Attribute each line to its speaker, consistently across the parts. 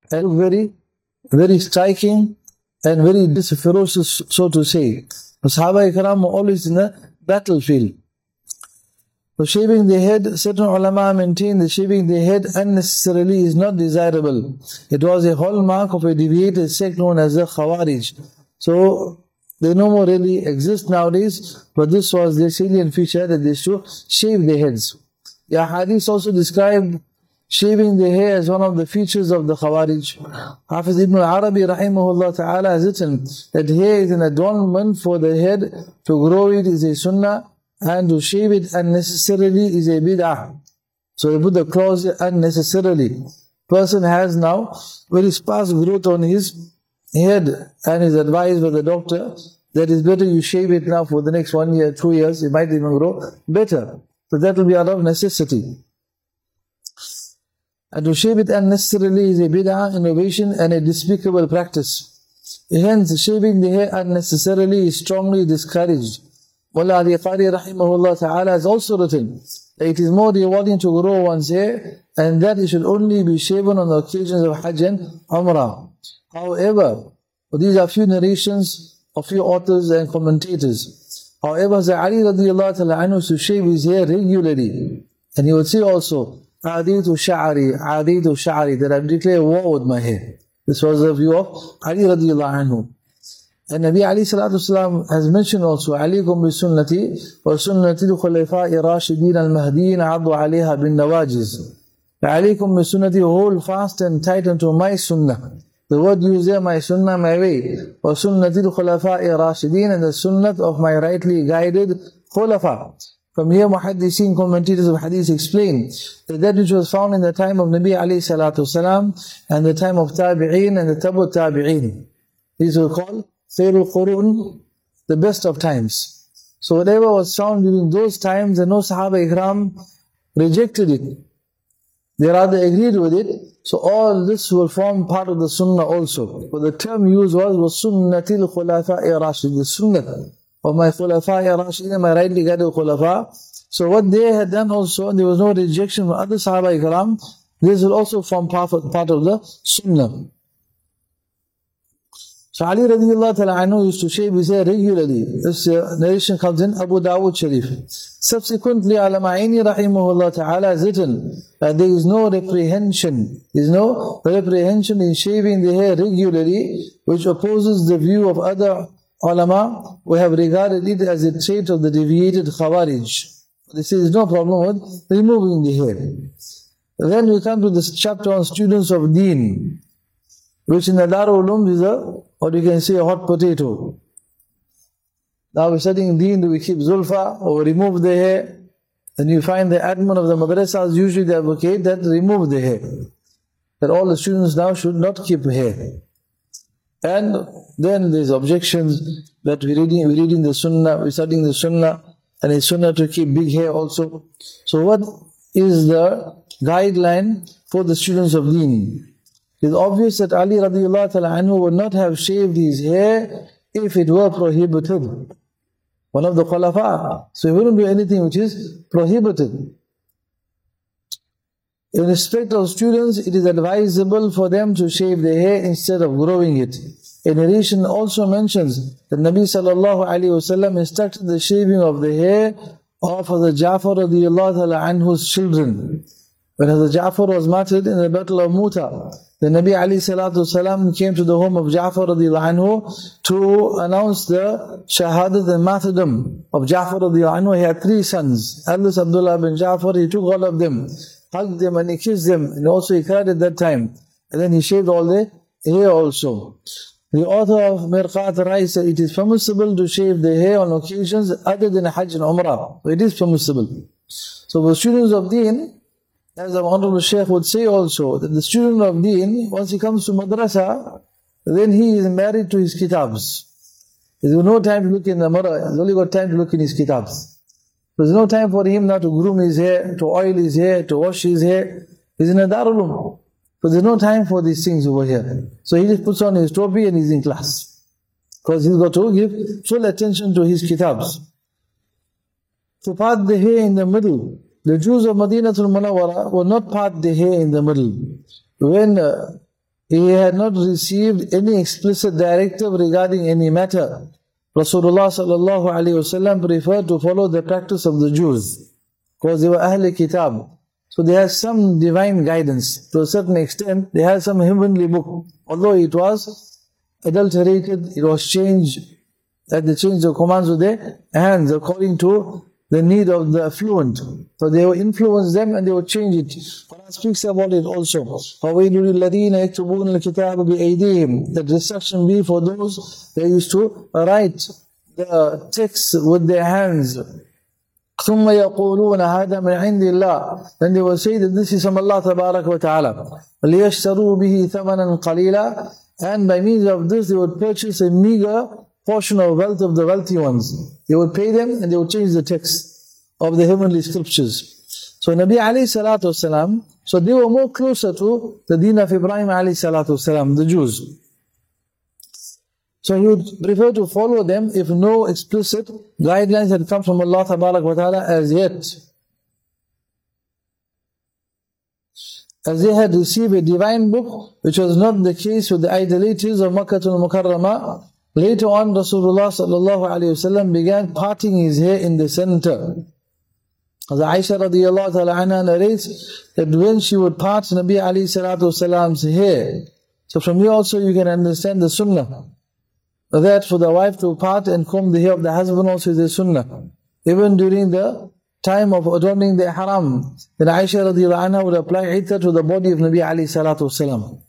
Speaker 1: and very, very striking and very ferocious, so to say. The Sahaba Ikram were always in the battlefield. So shaving the head, certain ulama maintain that shaving the head unnecessarily is not desirable. It was a hallmark of a deviated sect known as the Khawarij. So they no more really exist nowadays, but this was their salient feature, that they should shave their heads. The hadith also described shaving the hair as one of the features of the Khawarij. Hafiz Ibn Arabi rahimahullah ta'ala has written that hair is an adornment for the head. To grow it is a sunnah, and to shave it unnecessarily is a bid'ah. So they put the clause unnecessarily. Person has now very sparse growth on his head and is advised by the doctor that it's better you shave it now for the next 1 year, 2 years, it might even grow better. So that will be out of necessity. And to shave it unnecessarily is a bid'ah, innovation, and a despicable practice. Hence, shaving the hair unnecessarily is strongly discouraged. Mullah Ali Qari rahimahullah ta'ala has also written that it is more rewarding to grow one's hair, and that it should only be shaven on the occasions of Hajj and Umrah. However, these are few narrations of few authors and commentators. However, Ali radiallahu ta'ala anhu used to shave his hair regularly. And he would say also, Aditu sha'ari, that I've declared war with my hair. This was the view of Ali radiallahu anhu. And Nabi Ali salatu wasalam has mentioned also, Alaykum bi sunnati wa sunnati al-khulafa'i rashidin al-mahdiin addu alayha bin nawajiz. Alaykum bi sunnati, hold fast and tight unto my sunnah. The word used there, my sunnah, my way. Wa sunnati al-khulafa'i rashidin, and the sunnah of my rightly guided khulafa. From here, muhaddiseen, commentators of hadith explain that which was found in the time of Nabi alayhi salatu wasalam and the time of tabi'een and the tabu tabi'een. These were called Khairul Qurun, the best of times. So whatever was found during those times, and no Sahaba Ikram rejected it. They rather agreed with it. So all this will form part of the Sunnah also. But the term used was Sunnatil Khulafa'i Rashid, the Sunnah of my Khulafa'i Rashid, my rightly guided Khulafa. So what they had done also, there was no rejection from other Sahaba Ikram. This will also form part of the Sunnah. So Ali radiallahu ta'ala anhu used to shave his hair regularly. This narration comes in Abu Dawud Sharif. Subsequently, Al-Ma'ini rahimahullah ta'ala has written that there is no reprehension. There is no reprehension in shaving the hair regularly, which opposes the view of other ulama who have regarded it as a trait of the deviated Khawarij. They say there is no problem with removing the hair. Then we come to this chapter on students of Deen, which in the Darul Ulum is or you can say a hot potato. Now we're studying Deen, do we keep Zulfa or remove the hair? And you find the admin of the madrasas usually they advocate that remove the hair. That all the students now should not keep hair. And then there's objections that we're reading the Sunnah, we're studying the Sunnah, and it's Sunnah to keep big hair also. So what is the guideline for the students of Deen? It's obvious that Ali radiallahu ta'ala anhu would not have shaved his hair if it were prohibited. One of the khulafa. So he wouldn't do anything which is prohibited. In respect of students, it is advisable for them to shave their hair instead of growing it. A narration also mentions that Nabi sallallahu alayhi wasallam instructed the shaving of the hair of Hazrat Ja'far radiallahu ta'ala anhu's children. When Hazrat Ja'far was martyred in the battle of Mu'tah, the Nabi alayhi salatu wasalam came to the home of Ja'far radiallahu anhu to announce the shahadat and martyrdom of Ja'far radiallahu anhu. He had 3 sons. Eldest Abdullah bin Ja'far, he took all of them, hugged them and he kissed them, and also he cried at that time. And then he shaved all the hair also. The author of Mirqat writes that it is permissible to shave the hair on occasions other than Hajj and Umrah. So it is permissible. So for students of Deen, as the Honorable Shaykh would say also, that the student of Deen, once he comes to madrasa, then he is married to his kitabs. There's no time to look in the mirror, he's only got time to look in his kitabs. There's no time for him now to groom his hair, to oil his hair, to wash his hair. He's in a Darul. But there's no time for these things over here. So he just puts on his topi and he's in class. Because he's got to give full attention to his kitabs. To part the hair in the middle, the Jews of Madinatul Munawwara will not part the hair in the middle. When he had not received any explicit directive regarding any matter, Rasulullah sallallahu alaihi wasallam preferred to follow the practice of the Jews, because they were Ahl Kitab. So they had some divine guidance. To a certain extent, they had some heavenly book. Although it was adulterated, it was changed, that they changed the commands with their hands according to the need of the affluent. So they would influence them and they would change it. Quran speaks about it also. فَوَيْلُ لِلَّذِينَ يَكْتُبُونَ الْكِتَابَ بِأَيْدِيهِمْ. That destruction be for those that used to write the text with their hands. ثُمَّ يَقُولُونَ هَذَا مِنْ عِنْدِ اللَّهِ. Then they will say that this is from Allah Tabarak wa Ta'ala. لِيَشْتَرُوا بِهِ ثَمَنًا قَلِيلًا. And by means of this they would purchase a meager portion of wealth of the wealthy ones. They would pay them and they would change the text of the heavenly scriptures. So Nabi alayhi salatu wasalam, so they were more closer to the deen of Ibrahim alayhi salatu wasalam, the Jews. So he would prefer to follow them if no explicit guidelines had come from Allah Tabarak wa Ta'ala as yet. As they had received a divine book, which was not the case with the idolaters of Makkah al-Mukarramah. Later on, Rasulullah sallallahu alayhi wasallam began parting his hair in the center. As Aisha radiyallahu ta'ala anha narrates that when she would part Nabi alayhi salatu wasalam's hair, so from here also you can understand the sunnah, that for the wife to part and comb the hair of the husband also is a sunnah. Even during the time of adorning the ihram, then Aisha radiyallahu anha would apply ittar to the body of Nabi alayhi salatu wasalam.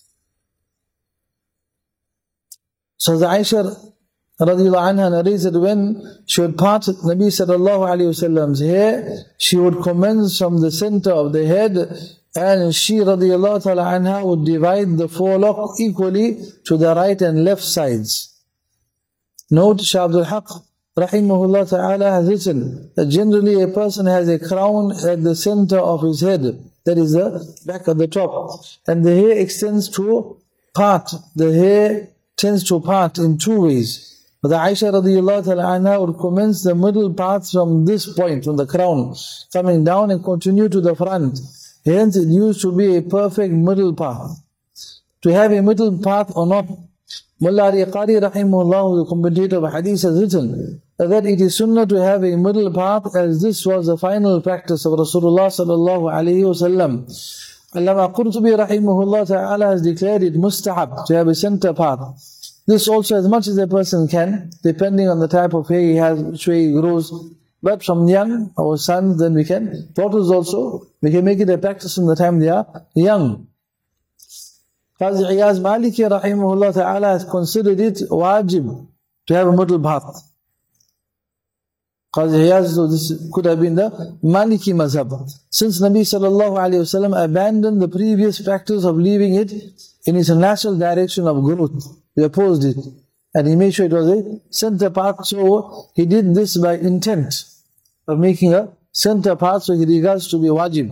Speaker 1: So the Aisha radiyallahu anha narrates that when she would part Nabi sallallahu alayhi wasallam's hair, she would commence from the center of the head, and she radiyallahu ta'ala anha would divide the forelock equally to the right and left sides. Note, Shah Abdul Haq rahimahullah ta'ala has written that generally a person has a crown at the center of his head, that is the back of the top, and the hair extends to part. The hair tends to part in two ways. But the Aisha radiyallahu ta'ala anha would commence the middle part from this point, from the crown, coming down and continue to the front. Hence it used to be a perfect middle path. To have a middle path or not, Mullah Qari rahimahullah, the commentator of hadith, has written that it is sunnah to have a middle path, as this was the final practice of Rasulullah sallallahu alayhi wa sallam. Allama Qurtubi rahimahullah ta'ala has declared it mustahab to have a center path. This also as much as a person can, depending on the type of hair he has, which way he grows. But from young, our sons, then we can, daughters also, we can make it a practice from the time they are young. Qazi Iyaz Maliki rahimahullah ta'ala has considered it wajib to have a middle path. Qazi Iyaz, so this could have been the Maliki mazhab. Since Nabi sallallahu alayhi wasallam abandoned the previous practice of leaving it in its natural direction of growth, he opposed it. And he made sure it was a center path, so he did this by intent of making a center path, so he regards to be wajib.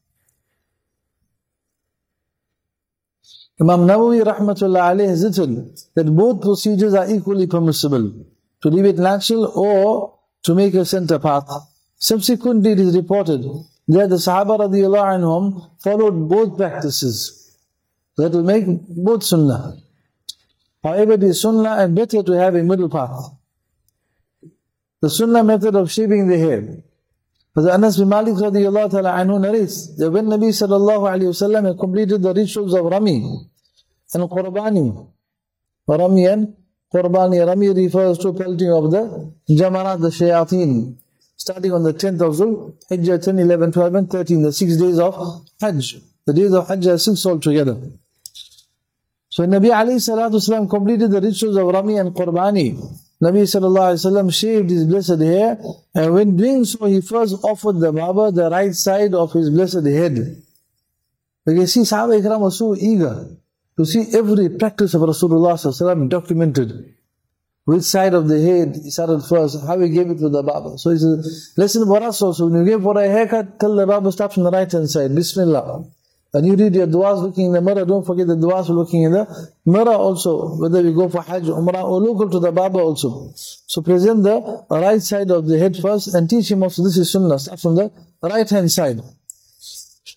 Speaker 1: Imam Nawawi rahmatullah alayhi has written that both procedures are equally permissible, to leave it natural or to make a center path. Subsequently it is reported that the Sahaba radiyallahu anhum followed both practices. That will make both sunnah. However, it is sunnah and better to have a middle path. The sunnah method of shaving the hair. But Anas bin Malik radiyallahu ta'ala anhu narrates that when Nabi sallallahu alayhi wasallam had completed the rituals of Rami and Qurbani, Rami and Qurbani, Rami refers to pelting of the Jamarat, the Shayateen, starting on the 10th of Zul Hijjah, 10, 11, 12 and 13, the 6 days of Hajj. The days of Hajj are 6 altogether. So Nabi alayhi salatu wasalam completed the rituals of Rami and Qurbani. Nabi sallallahu alayhi wasallam shaved his blessed hair, and when doing so, he first offered the barber the right side of his blessed head. Because see, Sahaba Ikram was so eager to see every practice of Rasulullah sallallahu alayhi wasallam documented. Which side of the head he started first, how he gave it to the barber. So he said, listen for us also, when you give for a haircut, tell the barber start from the right hand side, Bismillah. And you read your du'as looking in the mirror, don't forget the du'as looking in the mirror also, whether we go for Hajj, Umrah or local to the barber also. So present the right side of the head first and teach him also this is sunnah, start from the right hand side.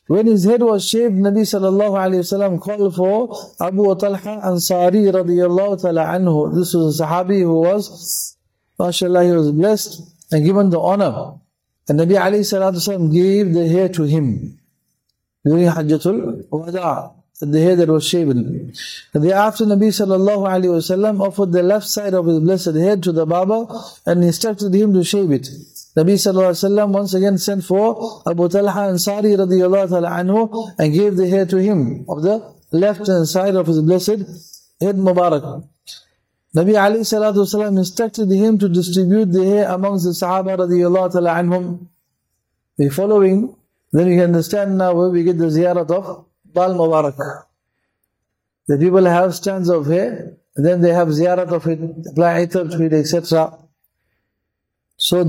Speaker 1: When his head was shaved, Nabi sallallahu alayhi wasallam called for Abu Talha Ansari radiyallahu ta'ala anhu. This was a Sahabi who was, mashallah, he was blessed and given the honor. And Nabi alayhi salatu wasallam gave the hair to him during Hajjatul Wada, the hair that was shaven. And thereafter Nabi sallallahu alayhi wasallam offered the left side of his blessed head to the barber and instructed him to shave it. Nabi sallallahu alayhi wasallam once again sent for Abu Talha Ansari radiyallahu ta'ala anhu and gave the hair to him of the left hand side of his blessed head Mubarak. Nabi alayhi salatu wasallam instructed him to distribute the hair amongst the Sahaba radiyallahu ta'ala anhum. The following, then you can understand now where we get the ziyarat of Bal Mubarak. The people have strands of hair, and then they have ziyarat of it, apply itar to it, etc. So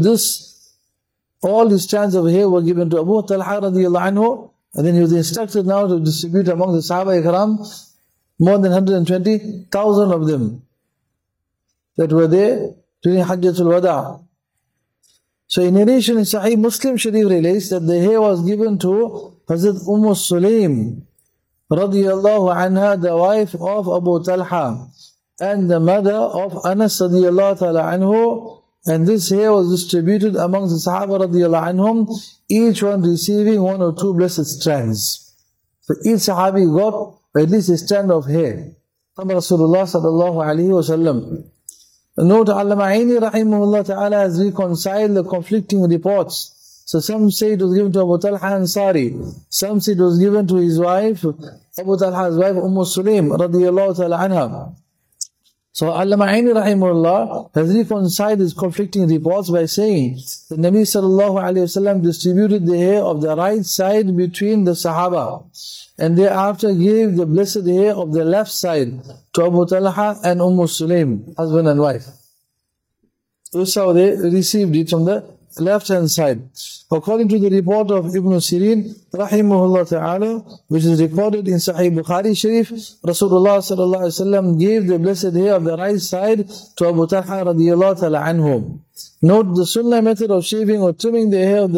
Speaker 1: all the strands of hair were given to Abu Talha radiyallahu anhu, and then he was instructed now to distribute among the Sahaba Ikram, more than 120,000 of them that were there during Hajjatul Wada. So in narration in Sahih Muslim Sharif relates that the hair was given to Hazrat Sulaim radiyallahu anha, the wife of Abu Talha and the mother of Anas radiyallahu ta'ala anhu, and this hair was distributed amongst the Sahaba radiyallahu anhum, each one receiving one or two blessed strands. So each Sahabi got at least a strand of hair from Rasulullah sallallahu alayhi wa sallam. Note, Allama Aini rahimahullah ta'ala has reconciled the conflicting reports. So some say it was given to Abu Talha Ansari, some say it was given to his wife, Abu Talha's wife Sulaim radiyallahu ta'ala anha. So Allama Aini rahimahullah has reconciled these conflicting reports by saying that Nabi sallallahu alayhi wa sallam distributed the hair of the right side between the Sahaba, and thereafter gave the blessed hair of the left side to Abu Talha and Sulaim, husband and wife. This is how they received it from the left hand side. According to the report of Ibn Sirin rahimahullah ta'ala, which is recorded in Sahih Bukhari Sharif, Rasulullah sallallahu alaihi wasallam gave the blessed hair of the right side to Abu Talha radiyallahu ta'ala anhu. Note, the sunnah method of shaving or trimming the hair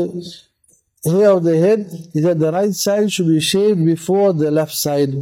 Speaker 1: of the head is that the right side should be shaved before the left side.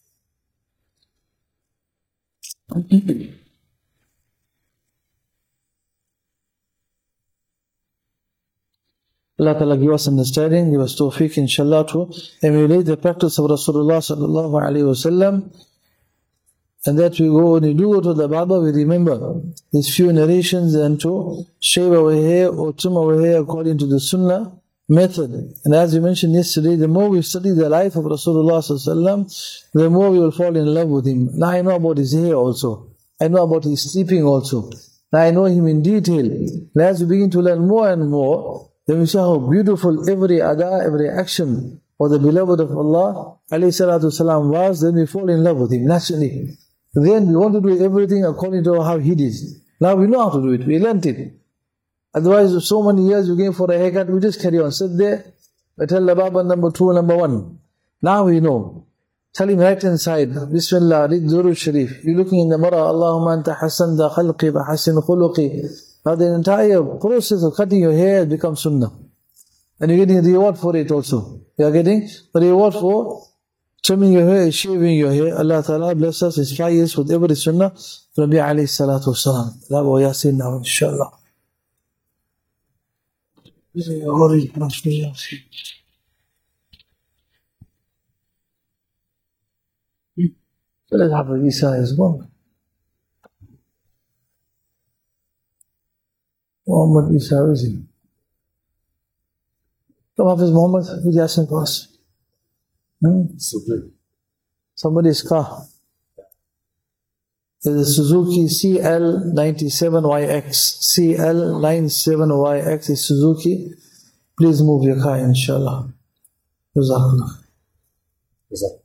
Speaker 1: Allah Ta'ala give us understanding, give us tawfiq inshallah to emulate the practice of Rasulullah sallallahu alayhi wa sallam, and that when we do go to the barber, we remember these few narrations and to shave our hair or trim our hair according to the sunnah method. And as we mentioned yesterday, the more we study the life of Rasulullah sallallahu alayhi wa sallam, the more we will fall in love with him. Now I know about his hair also. I know about his sleeping also. Now I know him in detail. And as we begin to learn more and more, then we see how beautiful every ada, every action of the beloved of Allah alayhi salatu wasalam was. Then we fall in love with him naturally. Then we want to do everything according to how he did. Now we know how to do it. We learnt it. Otherwise, so many years we came for a haircut, we just carry on. Sit there, we tell the Baba number 2, number 1. Now we know. Tell him right hand side, Bismillah, read Durud Sharif. You're looking in the mirror, Allahumma anta hasan da khalqi wa hasin khuluqi. Now the entire process of cutting your hair becomes sunnah. And you're getting a reward for it also. You are getting a reward for trimming your hair, shaving your hair. Allah Ta'ala bless us, inspire us with every sunnah. Rabbi alayhi salatu wasalam. That wa yasin now, inshallah. So let's have a visa as well. Muhammad Isa, is he? Come Hafiz Muhammad, with Yasin for us. Somebody's car. There's a Suzuki CL97YX. CL97YX is Suzuki. Please move your car, inshallah. Jazakallah.